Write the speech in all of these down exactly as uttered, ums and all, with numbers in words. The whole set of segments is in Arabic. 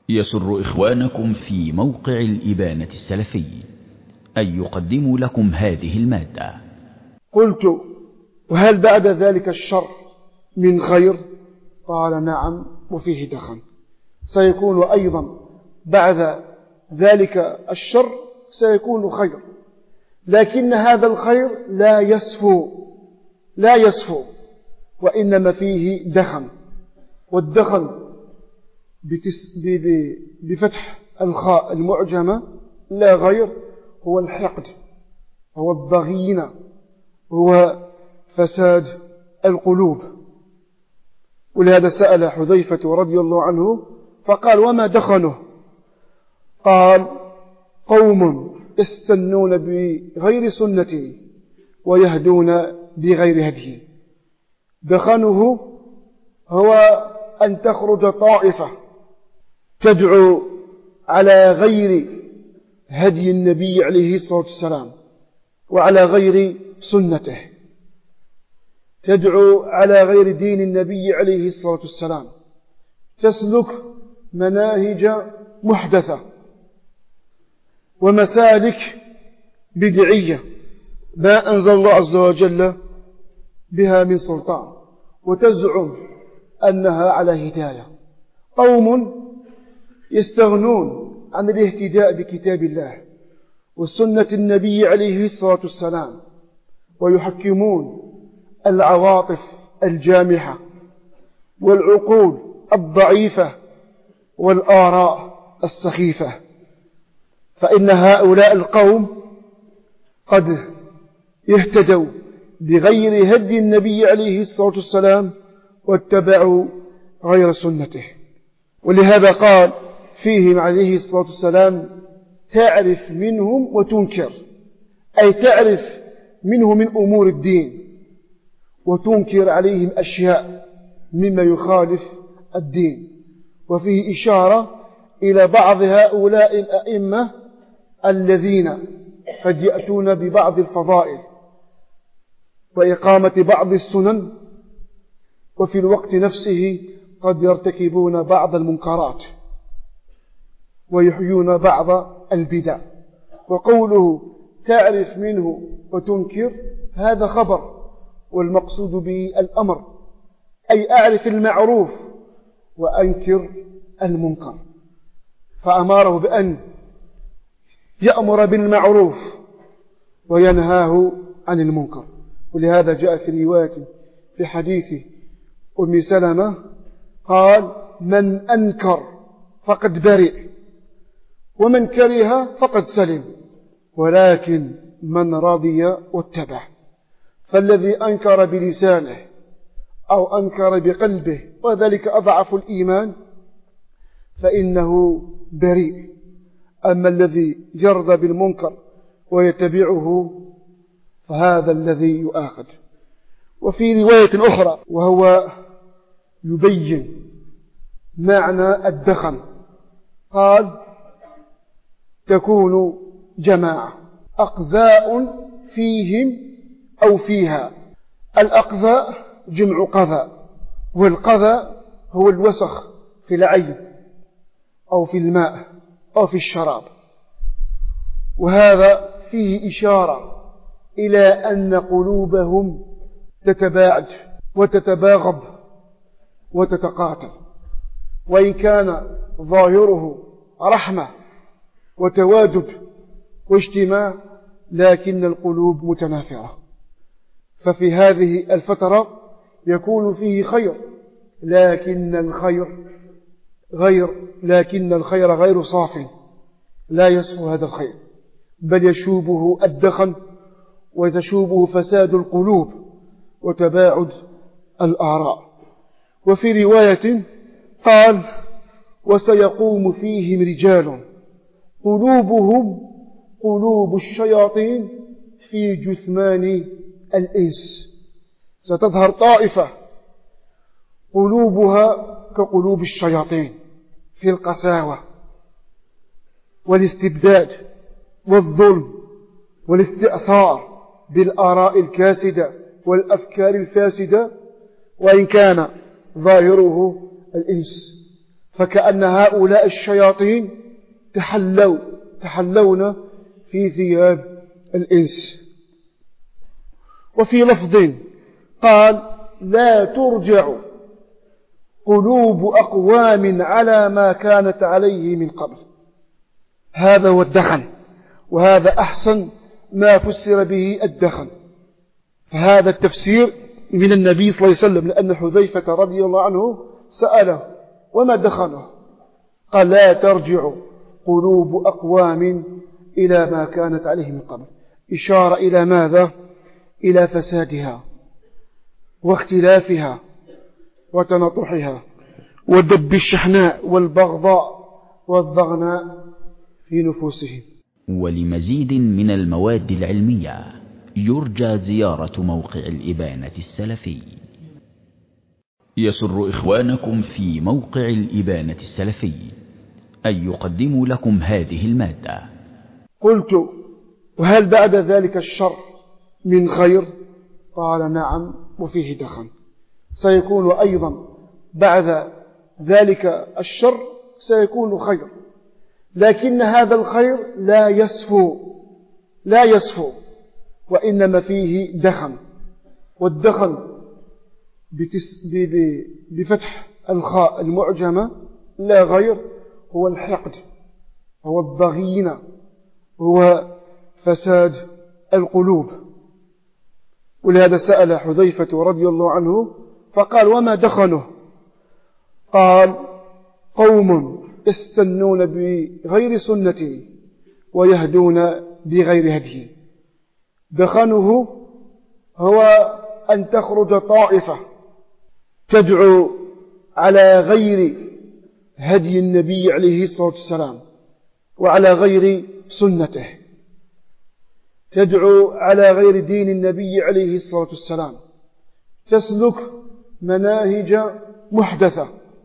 يسر إخوانكم في موقع الإبانة السلفي أن يقدموا لكم هذه المادة. قلت: وهل بعد ذلك الشر من خير؟ قال: نعم، وفيه دخن. سيكون أيضا بعد ذلك الشر سيكون خير، لكن هذا الخير لا يسفو لا يسفو وإنما فيه دخن. والدخن بفتح الخاء المعجمة لا غير هو الحقد، هو الضغينة، هو فساد القلوب. ولهذا سأل حذيفة رضي الله عنه فقال: وما دخنه؟ قال: قوم يستنون بغير سنتي ويهدون بغير هدي. دخنه هو أن تخرج طائفة تدعو على غير هدي النبي عليه الصلاة والسلام وعلى غير سنته، تدعو على غير دين النبي عليه الصلاة والسلام، تسلك مناهج محدثة ومسالك بدعية ما أنزل الله عز وجل بها من سلطان، وتزعم أنها على هداية. قوم يستغنون عن الاهتداء بكتاب الله وسنة النبي عليه الصلاة والسلام، ويحكمون العواطف الجامحة والعقول الضعيفة والآراء السخيفة. فإن هؤلاء القوم قد يهتدوا بغير هدي النبي عليه الصلاة والسلام واتبعوا غير سنته. ولهذا قال فيهم عليه الصلاة والسلام: تعرف منهم وتنكر، أي تعرف منهم من أمور الدين وتنكر عليهم أشياء مما يخالف الدين. وفيه إشارة إلى بعض هؤلاء الأئمة الذين قد يأتون ببعض الفضائل وإقامة بعض السنن، وفي الوقت نفسه قد يرتكبون بعض المنكرات ويحيون بعض البدع. وقوله تعرف منه وتنكر هذا خبر، والمقصود به الأمر، أي أعرف المعروف وأنكر المنكر. فأماره بأن يأمر بالمعروف وينهاه عن المنكر. ولهذا جاء في رواية في حديث أم سلمة قال: من أنكر فقد برئ، ومن كره فقد سلم، ولكن من رضي واتبع. فالذي أنكر بلسانه أو أنكر بقلبه وذلك أضعف الإيمان فإنه بريء. أما الذي يرضى بالمنكر ويتبعه فهذا الذي يؤاخذ. وفي رواية أخرى وهو يبين معنى الدخن قال: تكون جماعة أقذاء فيهم أو فيها. الأقذاء جمع قذى، والقذى هو الوسخ في العين أو في الماء أو في الشراب. وهذا فيه إشارة إلى أن قلوبهم تتباعد وتتباغض وتتقاتل، وإن كان ظاهره رحمة وتوادد واجتماع، لكن القلوب متنافرة. ففي هذه الفترة يكون فيه خير، لكن الخير غير لكن الخير غير صاف، لا يصفو هذا الخير، بل يشوبه الدخن وتشوبه فساد القلوب وتباعد الآراء. وفي رواية قال: وسيقوم فيهم رجال قلوبهم قلوب الشياطين في جثمان الإنس. ستظهر طائفة قلوبها كقلوب الشياطين في القساوة والاستبداد والظلم والاستئثار بالآراء الكاسدة والأفكار الفاسدة، وإن كان ظاهره الإنس. فكأن هؤلاء الشياطين تحلوا تحلون في ثياب الإنس. وفي لفظ قال لا ترجع قلوب أقوام على ما كانت عليه من قبل. هذا هو الدخن، وهذا أحسن ما فسر به الدخن. فهذا التفسير من النبي صلى الله عليه وسلم، لأن حذيفة رضي الله عنه سأله وما دخنه؟ قال لا ترجع قلوب أقوام إلى ما كانت عليه من قبل، إشارة إلى ماذا؟ إلى فسادها واختلافها وتنطحها ودب الشحناء والبغضاء والضغناء في نفوسهم. ولمزيد من المواد العلمية يرجى زيارة موقع الإبانة السلفي. يسر إخوانكم في موقع الإبانة السلفي أن يقدموا لكم هذه المادة. قلت وهل بعد ذلك الشر من خير؟ قال نعم، وفيه دخن. سيكون أيضا بعد ذلك الشر سيكون خير، لكن هذا الخير لا يسفو لا يسفو وإنما فيه دخن. والدخن بفتح الخاء المعجمة لا غير هو الحقد، هو الضغينة، هو فساد القلوب. ولهذا سأل حذيفة رضي الله عنه فقال وما دخنه؟ قال قوم يستنون بغير سنته ويهدون بغير هديه. دخنه هو أن تخرج طائفة تدعو على غير هدي النبي عليه الصلاة والسلام وعلى غير سنته، تدعو على غير دين النبي عليه الصلاة والسلام، تسلك مناهج محدثة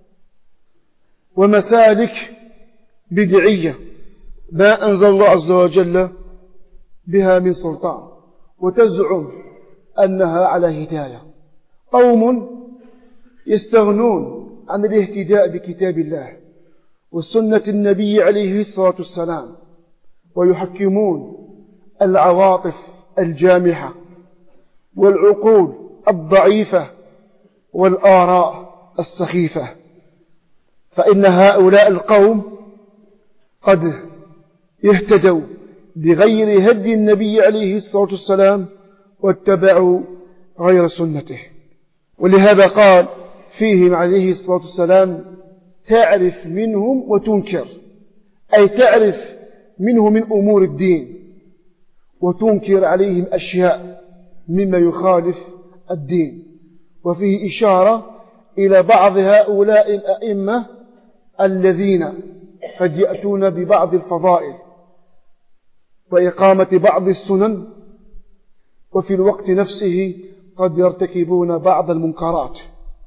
ومسالك بدعية ما أنزل الله عز وجل بها من سلطان، وتزعم أنها على هداية. قوم يستغنون عن الاهتداء بكتاب الله وسنة النبي عليه الصلاة والسلام، ويحكمون العواطف الجامحة والعقول الضعيفة والآراء السخيفة. فإن هؤلاء القوم قد يهتدوا بغير هدي النبي عليه الصلاة والسلام واتبعوا غير سنته. ولهذا قال فيهم عليه الصلاة والسلام تعرف منهم وتنكر، أي تعرف منهم من أمور الدين وتنكر عليهم أشياء مما يخالف الدين. وفيه إشارة إلى بعض هؤلاء الأئمة الذين قد يأتون ببعض الفضائل وإقامة بعض السنن، وفي الوقت نفسه قد يرتكبون بعض المنكرات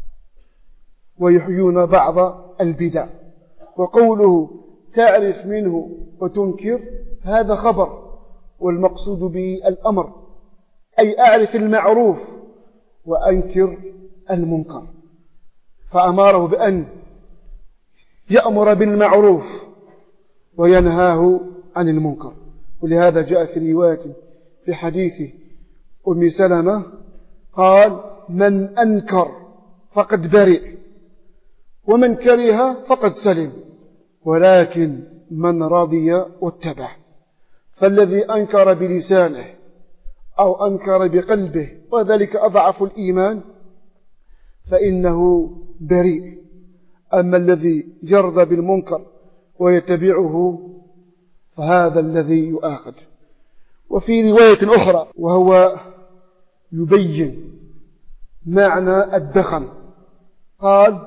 ويحيون بعض البدع. وقوله تعرف منه وتنكر هذا خبر، والمقصود به الأمر، أي أعرف المعروف وأنكر المنكر. فأماره بأن يأمر بالمعروف وينهاه عن المنكر. ولهذا جاء في رواية في حديث أم سلمة قال من أنكر فقد برئ ومن كره فقد سلم، ولكن من رضي واتبع. فالذي أنكر بلسانه أو أنكر بقلبه وذلك أضعف الإيمان فإنه بريء. أما الذي يرضى بالمنكر ويتبعه فهذا الذي يؤاخذ. وفي رواية أخرى وهو يبين معنى الدخن قال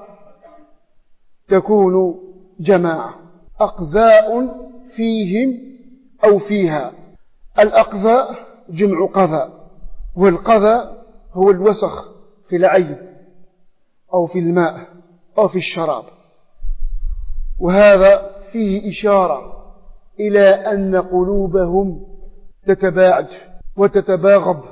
تكون جماعة أقذاء فيهم أو فيها. الأقذاء جمع قذى، والقذى هو الوسخ في العين أو في الماء أو في الشراب. وهذا فيه إشارة إلى أن قلوبهم تتباعد وتتباغض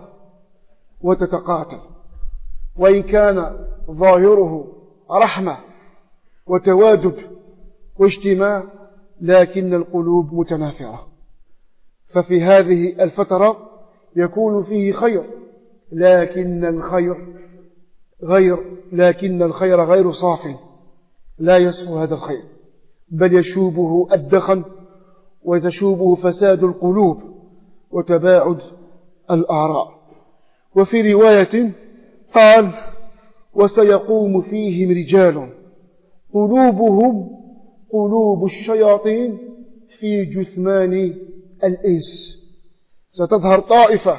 وتتقاتل، وإن كان ظاهره رحمة وتوادد واجتماع، لكن القلوب متنافرة. ففي هذه الفترة يكون فيه خير، لكن الخير غير لكن الخير غير صاف، لا يصفو هذا الخير، بل يشوبه الدخن، وتشوبه فساد القلوب وتباعد الآراء. وفي رواية قال: وسيقوم فيهم رجال قلوبهم قلوب الشياطين في جثمان الإنس. ستظهر طائفة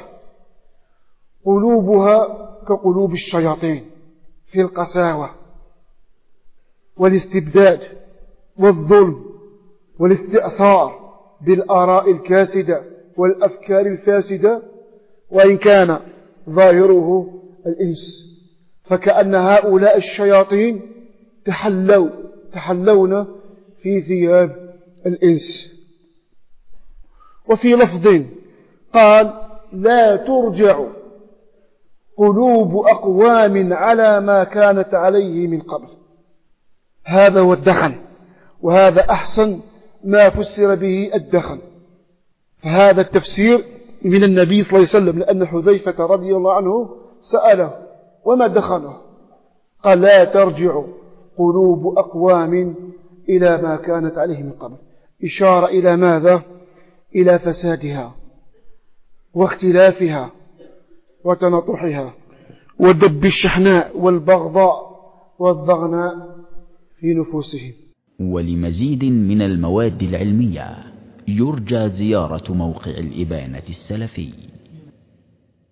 قلوبها كقلوب الشياطين في القساوة والاستبداد والظلم والاستئثار بالآراء الكاسدة والأفكار الفاسدة، وإن كان ظاهره الإنس. فكأن هؤلاء الشياطين تحلوا تحلون في ثياب الإنس. وفي لفظ قال: لا ترجع قلوب أقوام على ما كانت عليه من قبل. هذا هو الدخن، وهذا أحسن ما فسر به الدخن. فهذا التفسير من النبي صلى الله عليه وسلم، لأن حذيفة رضي الله عنه سأله: وما دخنه؟ قال: لا ترجع قلوب أقوام إلى ما كانت عليه من قبل. إشارة إلى ماذا؟ إلى فسادها واختلافها وتنطحها ودب الشحناء والبغضاء والضغناء في نفوسهم. ولمزيد من المواد العلمية يرجى زيارة موقع الإبانة السلفي.